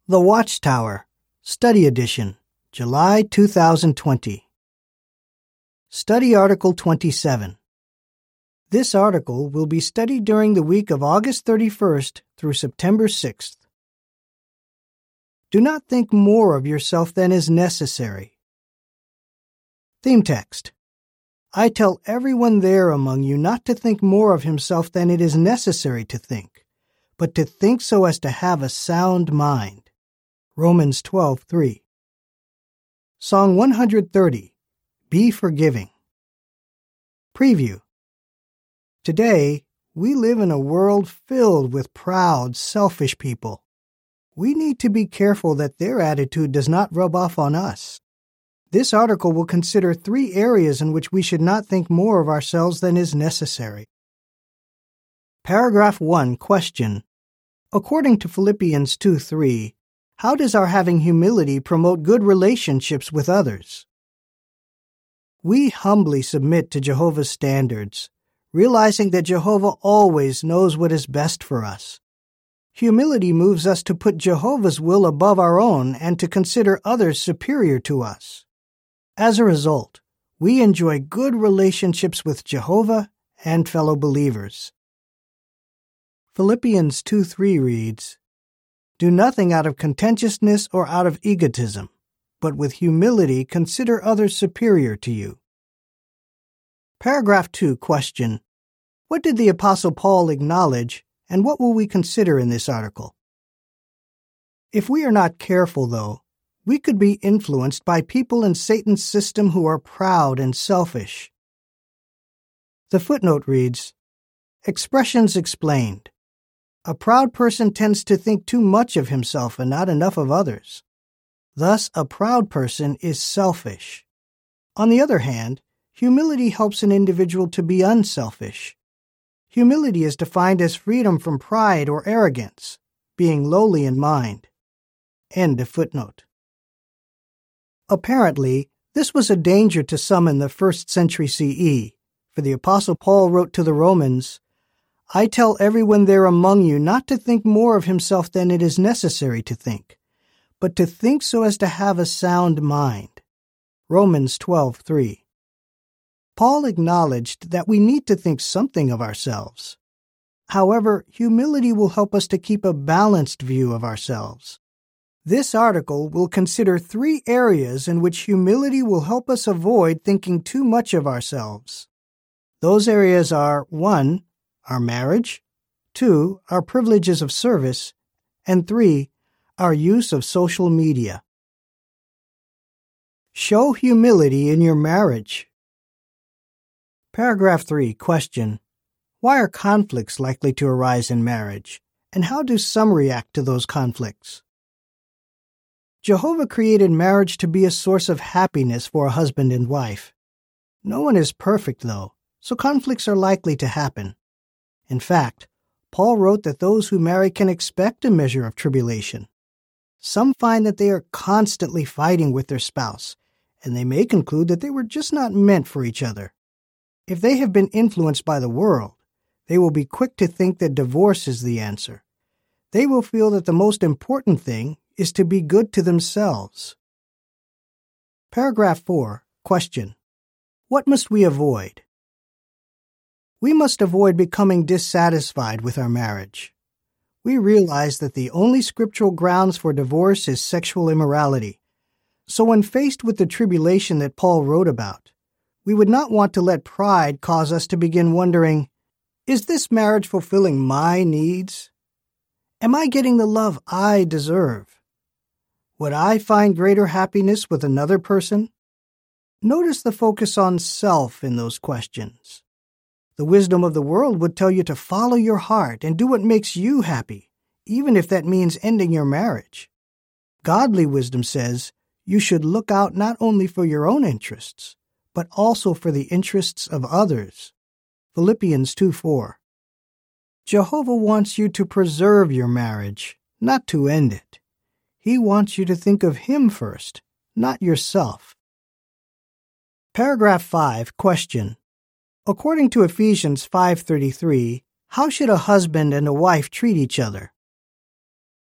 The Watchtower, Study Edition, July 2020. Study Article 27. This article will be studied during the week of August 31st through September 6th. Do not think more of yourself than is necessary. Theme text. I tell everyone there among you not to think more of himself than it is necessary to think, but to think so as to have a sound mind. Romans 12:3. Song 130, Be Forgiving. Preview. Today, we live in a world filled with proud, selfish people. We need to be careful that their attitude does not rub off on us. This article will consider 3 areas in which we should not think more of ourselves than is necessary. Paragraph 1, question. According to Philippians 2:3, how does our having humility promote good relationships with others? We humbly submit to Jehovah's standards, realizing that Jehovah always knows what is best for us. Humility moves us to put Jehovah's will above our own and to consider others superior to us. As a result, we enjoy good relationships with Jehovah and fellow believers. Philippians 2:3 reads, Do nothing out of contentiousness or out of egotism, but with humility consider others superior to you. Paragraph 2, question. What did the Apostle Paul acknowledge, and what will we consider in this article? If we are not careful, though, we could be influenced by people in Satan's system who are proud and selfish. The footnote reads, Expressions explained. A proud person tends to think too much of himself and not enough of others. Thus, a proud person is selfish. On the other hand, humility helps an individual to be unselfish. Humility is defined as freedom from pride or arrogance, being lowly in mind. End of footnote. Apparently, this was a danger to some in the 1st century CE, for the Apostle Paul wrote to the Romans, I tell everyone there among you not to think more of himself than it is necessary to think, but to think so as to have a sound mind. Romans 12:3. Paul acknowledged that we need to think something of ourselves. However, humility will help us to keep a balanced view of ourselves. This article will consider 3 areas in which humility will help us avoid thinking too much of ourselves. Those areas are 1. Our marriage, 2. Our privileges of service, and 3. Our use of social media. Show humility in your marriage. Paragraph 3, question. Why are conflicts likely to arise in marriage, and how do some react to those conflicts? Jehovah created marriage to be a source of happiness for a husband and wife. No one is perfect, though, so conflicts are likely to happen. In fact, Paul wrote that those who marry can expect a measure of tribulation. Some find that they are constantly fighting with their spouse, and they may conclude that they were just not meant for each other. If they have been influenced by the world, they will be quick to think that divorce is the answer. They will feel that the most important thing is to be good to themselves. Paragraph 4, question. What must we avoid? We must avoid becoming dissatisfied with our marriage. We realize that the only scriptural grounds for divorce is sexual immorality. So when faced with the tribulation that Paul wrote about, we would not want to let pride cause us to begin wondering, is this marriage fulfilling my needs? Am I getting the love I deserve? Would I find greater happiness with another person? Notice the focus on self in those questions. The wisdom of the world would tell you to follow your heart and do what makes you happy, even if that means ending your marriage. Godly wisdom says you should look out not only for your own interests, but also for the interests of others. Philippians 2:4. Jehovah wants you to preserve your marriage, not to end it. He wants you to think of Him first, not yourself. Paragraph 5, question. According to Ephesians 5:33, how should a husband and a wife treat each other?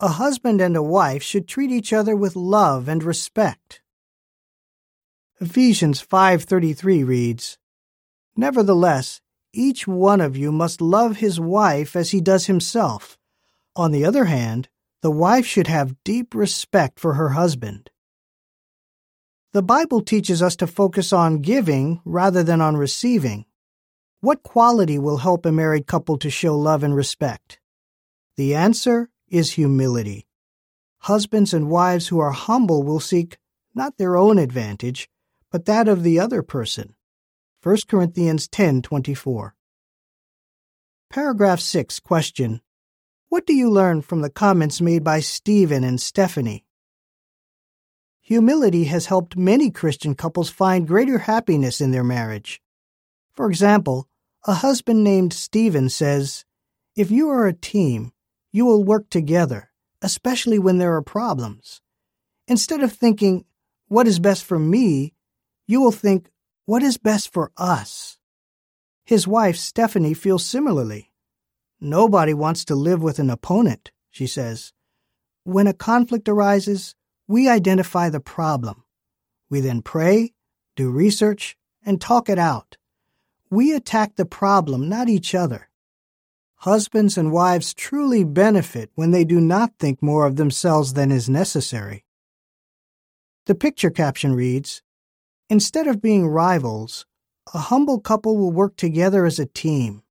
A husband and a wife should treat each other with love and respect. Ephesians 5:33 reads, "Nevertheless, each one of you must love his wife as he does himself. On the other hand, the wife should have deep respect for her husband." The Bible teaches us to focus on giving rather than on receiving. What quality will help a married couple to show love and respect? The answer is humility. Husbands and wives who are humble will seek not their own advantage, but that of the other person. 1 Corinthians 10:24. Paragraph 6, question. What do you learn from the comments made by Stephen and Stephanie? Humility has helped many Christian couples find greater happiness in their marriage. For example, a husband named Stephen says, "If you are a team, you will work together, especially when there are problems. Instead of thinking, 'What is best for me?' you will think, 'What is best for us?'" His wife, Stephanie, feels similarly. "Nobody wants to live with an opponent," she says. "When a conflict arises, we identify the problem. We then pray, do research, and talk it out. We attack the problem, not each other." Husbands and wives truly benefit when they do not think more of themselves than is necessary. The picture caption reads, "Instead of being rivals, a humble couple will work together as a team."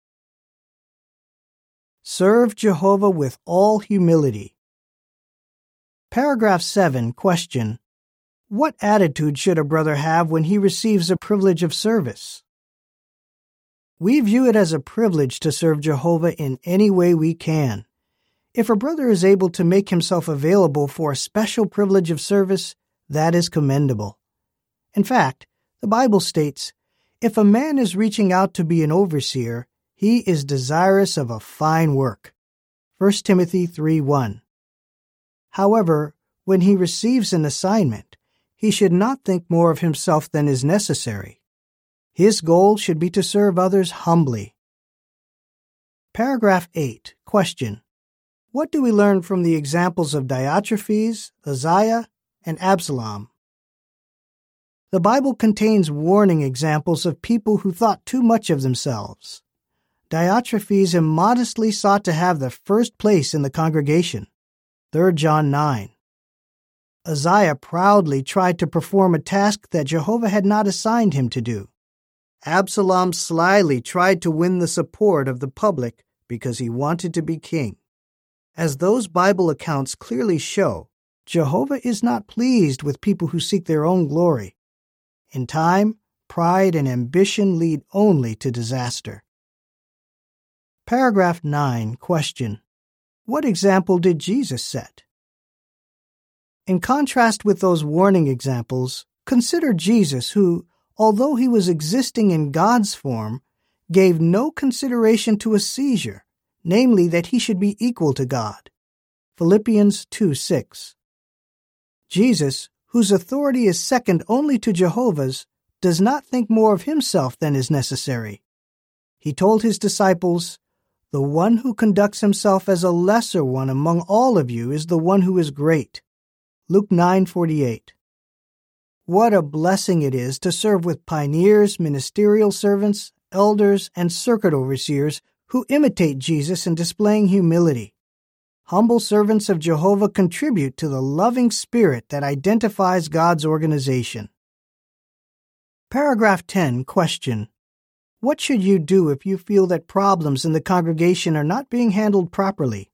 Serve Jehovah with all humility. Paragraph 7, question. What attitude should a brother have when he receives a privilege of service? We view it as a privilege to serve Jehovah in any way we can. If a brother is able to make himself available for a special privilege of service, that is commendable. In fact, the Bible states, "If a man is reaching out to be an overseer, he is desirous of a fine work." 1 Timothy 3:1. However, when he receives an assignment, he should not think more of himself than is necessary. His goal should be to serve others humbly. Paragraph 8, question. What do we learn from the examples of Diotrephes, Uzziah, and Absalom? The Bible contains warning examples of people who thought too much of themselves. Diotrephes immodestly sought to have the first place in the congregation. 3 John 9. Uzziah proudly tried to perform a task that Jehovah had not assigned him to do. Absalom slyly tried to win the support of the public because he wanted to be king. As those Bible accounts clearly show, Jehovah is not pleased with people who seek their own glory. In time, pride and ambition lead only to disaster. Paragraph 9, question. What example did Jesus set? In contrast with those warning examples, consider Jesus who, although he was existing in God's form, gave no consideration to a seizure, namely that he should be equal to God. Philippians 2:6. Jesus, whose authority is second only to Jehovah's, does not think more of himself than is necessary. He told his disciples, "The one who conducts himself as a lesser one among all of you is the one who is great." Luke 9:48. What a blessing it is to serve with pioneers, ministerial servants, elders, and circuit overseers who imitate Jesus in displaying humility. Humble servants of Jehovah contribute to the loving spirit that identifies God's organization. Paragraph 10, question. What should you do if you feel that problems in the congregation are not being handled properly?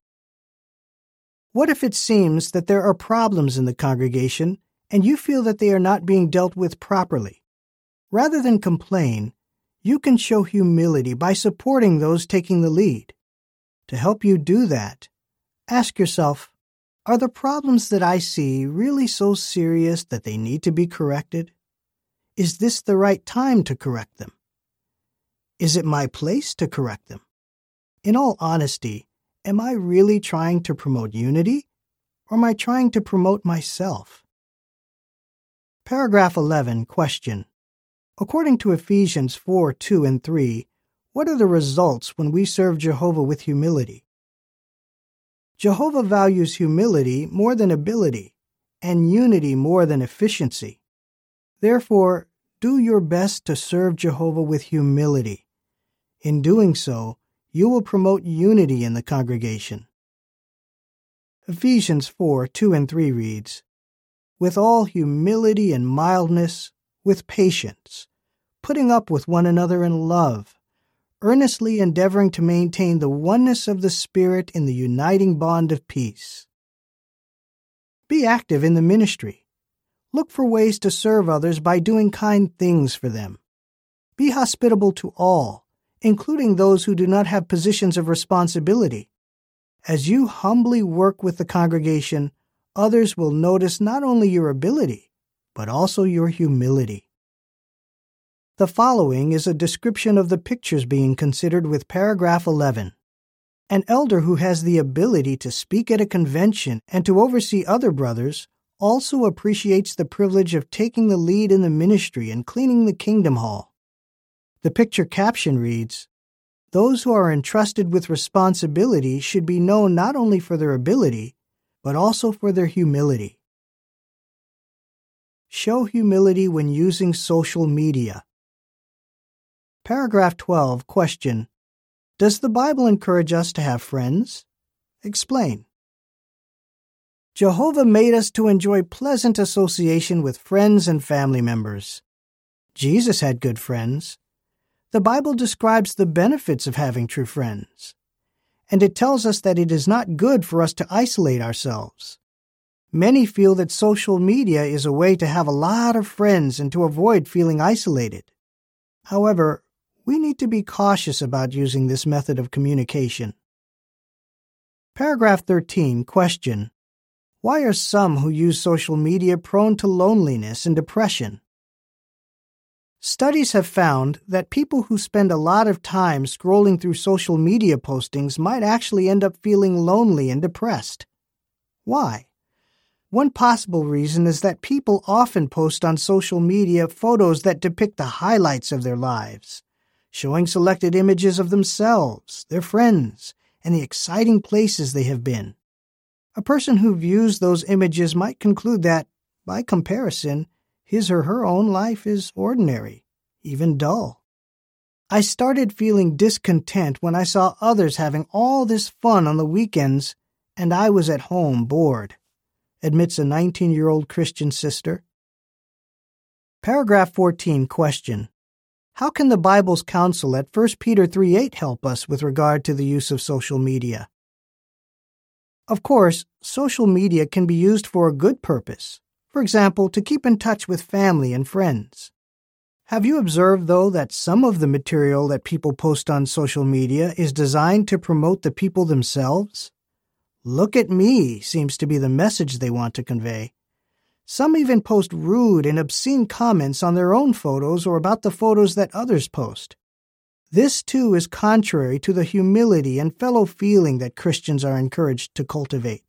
What if it seems that there are problems in the congregation and you feel that they are not being dealt with properly? Rather than complain, you can show humility by supporting those taking the lead. To help you do that, ask yourself, are the problems that I see really so serious that they need to be corrected? Is this the right time to correct them? Is it my place to correct them? In all honesty, am I really trying to promote unity, or am I trying to promote myself? Paragraph 11, question. According to Ephesians 4:2 and 3, what are the results when we serve Jehovah with humility? Jehovah values humility more than ability, and unity more than efficiency. Therefore, do your best to serve Jehovah with humility. In doing so, you will promote unity in the congregation. Ephesians 4:2-3 reads, "With all humility and mildness, with patience, putting up with one another in love, earnestly endeavoring to maintain the oneness of the Spirit in the uniting bond of peace." Be active in the ministry. Look for ways to serve others by doing kind things for them. Be hospitable to all, including those who do not have positions of responsibility. As you humbly work with the congregation, others will notice not only your ability, but also your humility. The following is a description of the pictures being considered with paragraph 11. An elder who has the ability to speak at a convention and to oversee other brothers also appreciates the privilege of taking the lead in the ministry and cleaning the kingdom hall. The picture caption reads, "Those who are entrusted with responsibility should be known not only for their ability, but also for their humility." Show humility when using social media. Paragraph 12, question: Does the Bible encourage us to have friends? Explain. Jehovah made us to enjoy pleasant association with friends and family members. Jesus had good friends. The Bible describes the benefits of having true friends, and it tells us that it is not good for us to isolate ourselves. Many feel that social media is a way to have a lot of friends and to avoid feeling isolated. However, we need to be cautious about using this method of communication. Paragraph 13, question: Why are some who use social media prone to loneliness and depression? Studies have found that people who spend a lot of time scrolling through social media postings might actually end up feeling lonely and depressed. Why? One possible reason is that people often post on social media photos that depict the highlights of their lives, showing selected images of themselves, their friends, and the exciting places they have been. A person who views those images might conclude that, by comparison, his or her own life is ordinary, even dull. I started feeling discontent when I saw others having all this fun on the weekends, and I was at home bored, admits a 19-year-old Christian sister. Paragraph 14, question: How can the Bible's counsel at 1 Peter 3:8 help us with regard to the use of social media? Of course, social media can be used for a good purpose. For example, to keep in touch with family and friends. Have you observed, though, that some of the material that people post on social media is designed to promote the people themselves? "Look at me" seems to be the message they want to convey. Some even post rude and obscene comments on their own photos or about the photos that others post. This, too, is contrary to the humility and fellow feeling that Christians are encouraged to cultivate.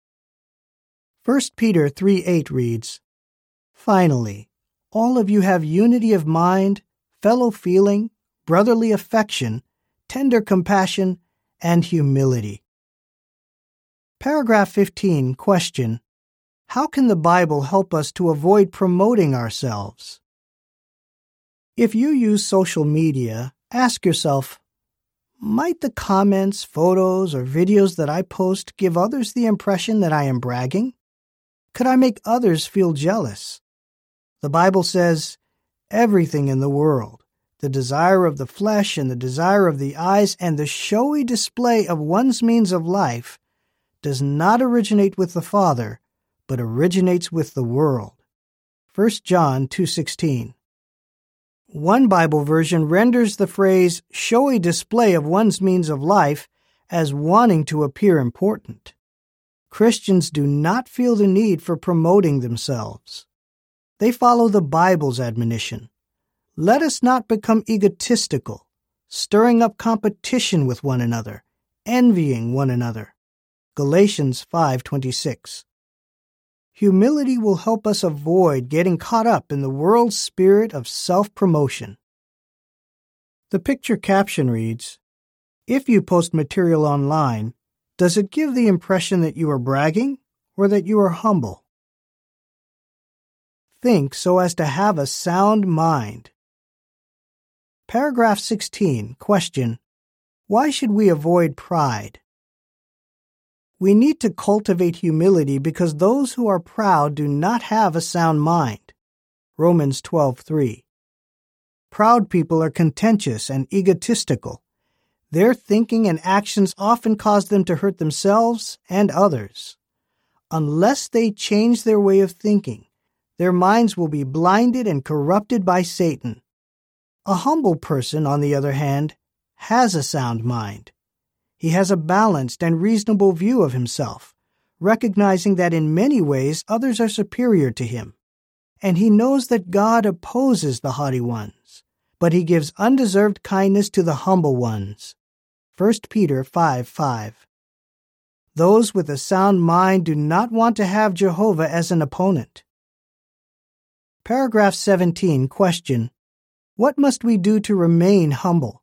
1 Peter 3:8 reads, "Finally, all of you have unity of mind, fellow feeling, brotherly affection, tender compassion, and humility." Paragraph 15, question: How can the Bible help us to avoid promoting ourselves? If you use social media, ask yourself, might the comments, photos, or videos that I post give others the impression that I am bragging? Could I make others feel jealous? The Bible says, "Everything in the world, the desire of the flesh and the desire of the eyes and the showy display of one's means of life, does not originate with the Father, but originates with the world." 1 John 2:16. One Bible version renders the phrase "showy display of one's means of life" as wanting to appear important. Christians do not feel the need for promoting themselves. They follow the Bible's admonition. Let us not become egotistical, stirring up competition with one another, envying one another. Galatians 5:26. Humility will help us avoid getting caught up in the world's spirit of self-promotion. The picture caption reads, "If you post material online, Does it give the impression that you are bragging or that you are humble? Think so as to have a sound mind. Paragraph 16. Question. Why should we avoid pride? We need to cultivate humility because those who are proud do not have a sound mind. Romans 12:3. Proud people are contentious and egotistical. Their thinking and actions often cause them to hurt themselves and others. Unless they change their way of thinking, their minds will be blinded and corrupted by Satan. A humble person, on the other hand, has a sound mind. He has a balanced and reasonable view of himself, recognizing that in many ways others are superior to him. And he knows that God opposes the haughty ones, but he gives undeserved kindness to the humble ones. 1 Peter 5:5. Those with a sound mind do not want to have Jehovah as an opponent. Paragraph 17. Question. What must we do to remain humble?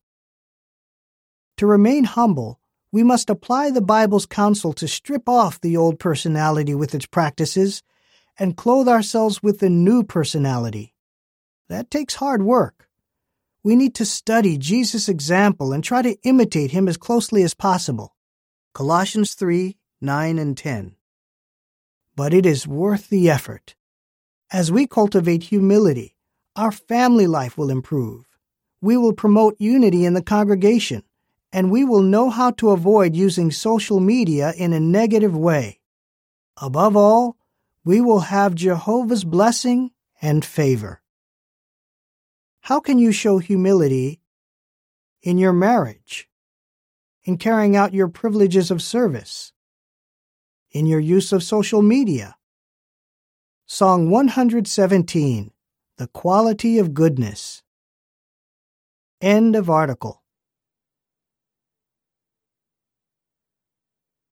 To remain humble, we must apply the Bible's counsel to strip off the old personality with its practices and clothe ourselves with the new personality. That takes hard work. We need to study Jesus' example and try to imitate him as closely as possible. Colossians 3:9 and 10. But it is worth the effort. As we cultivate humility, our family life will improve. We will promote unity in the congregation, and we will know how to avoid using social media in a negative way. Above all, we will have Jehovah's blessing and favor. How can you show humility in your marriage, in carrying out your privileges of service, in your use of social media? Song 117, The Quality of Goodness. End of article.